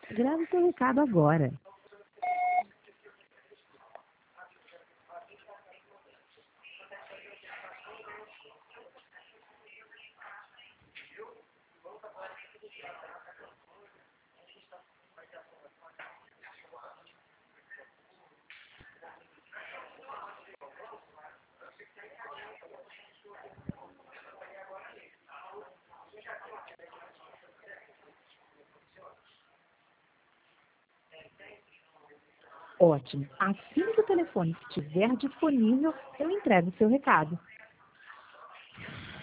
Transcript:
Grave seu recado agora. Ótimo. Assim que o telefone estiver disponível, eu entrego o seu recado.